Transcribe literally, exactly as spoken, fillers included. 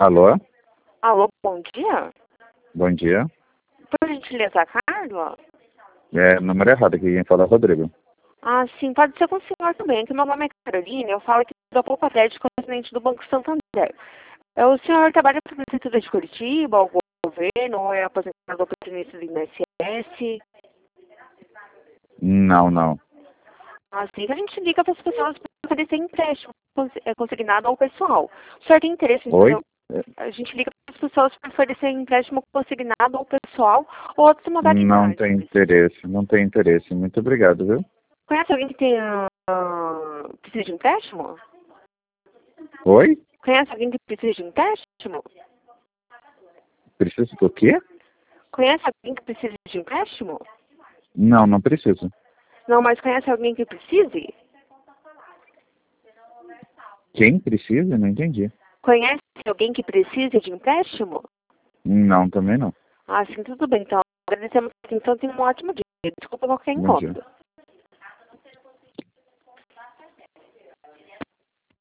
Alô? Alô, bom dia? Bom dia. Por gentileza, Carla? É, número errado aqui, quem fala é Rodrigo. Ah, sim, pode ser com o senhor também, que meu nome é Carolina, eu falo aqui da Poupa Atlético, presidente do Banco Santander. É, o senhor trabalha para a Prefeitura de Curitiba, o governo, ou é aposentado oportunista do I N S S? Não, não. Assim que a gente liga para as pessoas para oferecer empréstimo cons- é, consignado ao pessoal. O senhor tem interesse em fazer... Oi? A gente liga para as pessoas para oferecer empréstimo consignado ao pessoal ou outras Não modalidades. tem interesse, não tem interesse. Muito obrigado, viu? Conhece alguém que tenha, ah, precisa de empréstimo? Oi? Conhece alguém que precisa de empréstimo? Preciso do quê? Conhece alguém que precisa de empréstimo? Não, não preciso. Não, mas conhece alguém que precise? Quem precisa? Não entendi. Conhece alguém que precise de empréstimo? Não, também não. Ah, sim, tudo bem. Então, agradecemos. Então, tenha um ótimo dia. Desculpa qualquer Bom dia. incômodo.